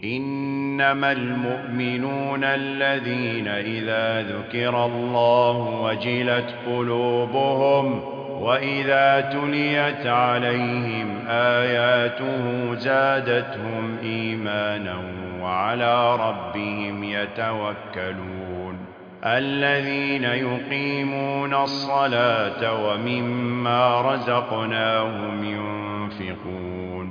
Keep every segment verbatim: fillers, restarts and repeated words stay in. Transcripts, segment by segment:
إنما المؤمنون الذين إذا ذكر الله وجلت قلوبهم وإذا تليت عليهم آياته زادتهم إيمانا وعلى ربهم يتوكلون الذين يقيمون الصلاة ومما رزقناهم ينفقون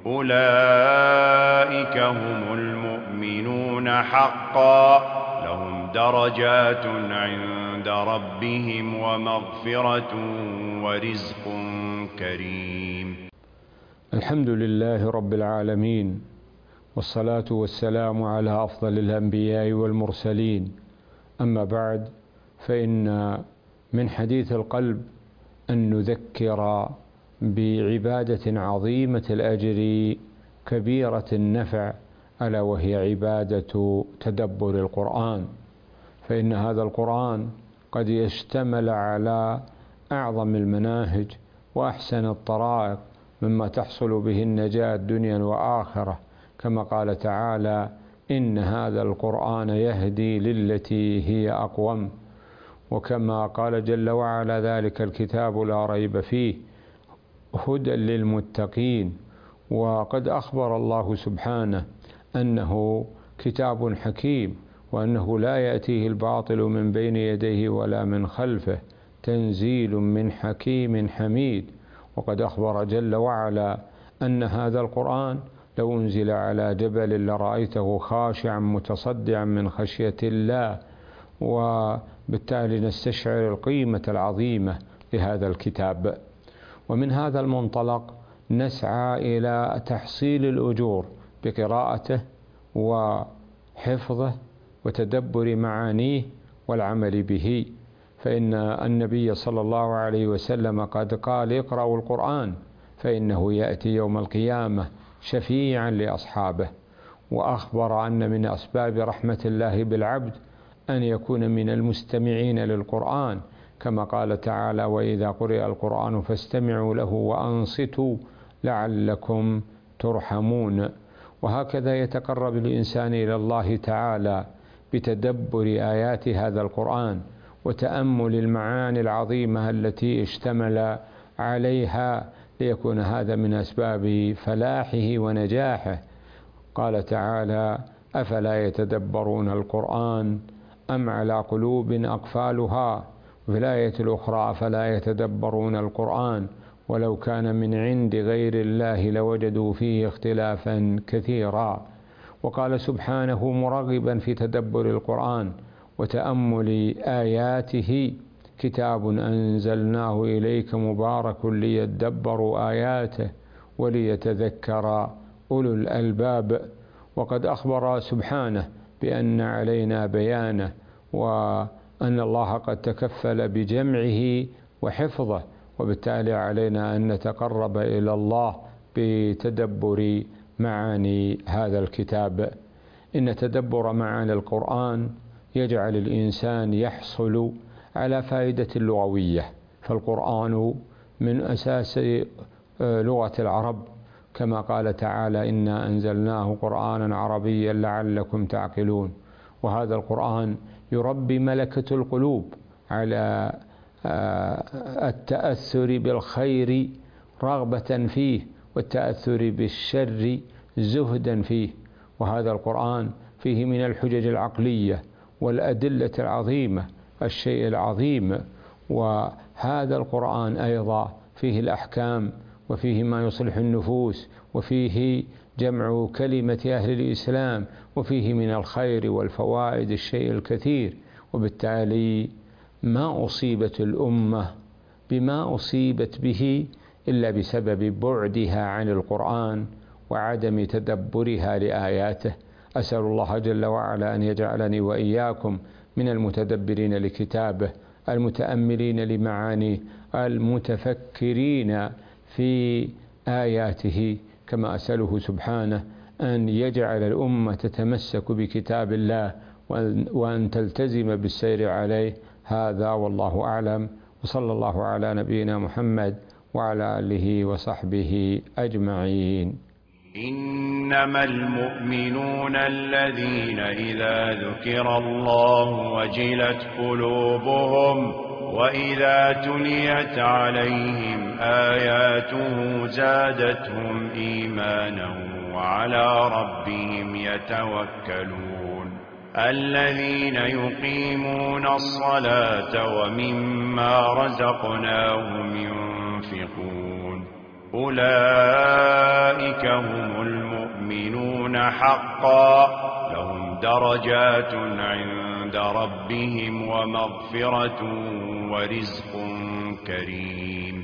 أولئك هم المؤمنون حقا لهم درجات عند ربهم ومغفرة ورزق كريم. الحمد لله رب العالمين، والصلاة والسلام على أفضل الأنبياء والمرسلين. أما بعد، فإن من حديث القلب أن نذكر بعبادة عظيمة الأجر كبيرة النفع، ألا وهي عبادة تدبر القرآن. فإن هذا القرآن قد يشتمل على أعظم المناهج وأحسن الطرائق مما تحصل به النجاة دنيا وآخرة، كما قال تعالى: إن هذا القرآن يهدي للتي هي أقوم. وكما قال جل وعلا: ذلك الكتاب لا ريب فيه هدى للمتقين. وقد أخبر الله سبحانه أنه كتاب حكيم، وأنه لا يأتيه الباطل من بين يديه ولا من خلفه، تنزيل من حكيم حميد. وقد أخبر جل وعلا أن هذا القرآن لو أنزل على جبل لرأيته خاشعا متصدعا من خشية الله. وبالتالي نستشعر القيمة العظيمة لهذا الكتاب. ومن هذا المنطلق نسعى إلى تحصيل الأجور بقراءته وحفظه وتدبر معانيه والعمل به. فإن النبي صلى الله عليه وسلم قد قال: اقرأوا القرآن فإنه يأتي يوم القيامة شفيعا لأصحابه. وأخبر أن من أسباب رحمة الله بالعبد أن يكون من المستمعين للقرآن، كما قال تعالى: وإذا قرئ القرآن فاستمعوا له وأنصتوا لعلكم ترحمون. وهكذا يتقرب الإنسان إلى الله تعالى بتدبر آيات هذا القرآن وتأمل المعاني العظيمة التي اشتمل عليها، ليكون هذا من أسباب فلاحه ونجاحه. قال تعالى: أفلا يتدبرون القرآن أم على قلوب أقفالها. وفي الآية الأخرى: أفلا يتدبرون القرآن ولو كان من عند غير الله لوجدوا فيه اختلافا كثيرا. وقال سبحانه مرغبا في تدبر القرآن وتأمل آياته: كتاب أنزلناه إليك مبارك ليدبروا آياته وليتذكر أولو الألباب. وقد أخبر سبحانه بأن علينا بيانه، وأن الله قد تكفل بجمعه وحفظه، وبالتالي علينا أن نتقرب إلى الله بتدبر معاني هذا الكتاب. إن تدبر معاني القرآن يجعل الإنسان يحصل على فائدة لغوية، فالقرآن من أساس لغة العرب، كما قال تعالى: إنا أنزلناه قرآنا عربيا لعلكم تعقلون. وهذا القرآن يربي ملكة القلوب على التأثر بالخير رغبة فيه، والتأثر بالشر زهدا فيه. وهذا القرآن فيه من الحجج العقلية والأدلة العظيمة الشيء العظيم. وهذا القرآن أيضا فيه الأحكام، وفيه ما يصلح النفوس، وفيه جمع كلمة أهل الإسلام، وفيه من الخير والفوائد الشيء الكثير. وبالتالي ما أصيبت الأمة بما أصيبت به إلا بسبب بعدها عن القرآن وعدم تدبرها لآياته. أسأل الله جل وعلا أن يجعلني وإياكم من المتدبرين لكتابه، المتأملين لمعانيه، المتفكرين في آياته. كما أسأله سبحانه أن يجعل الأمة تتمسك بكتاب الله وأن تلتزم بالسير عليه. هذا والله أعلم، وصلى الله على نبينا محمد وعلى آله وصحبه أجمعين. إنما المؤمنون الذين إذا ذكر الله وجلت قلوبهم وإذا تليت عليهم آياته زادتهم إيمانا وعلى ربهم يتوكلون الذين يقيمون الصلاة ومما رزقناهم ينفقون أولئك هم المؤمنون حقا لهم درجات عند ربهم ومغفرة ورزق كريم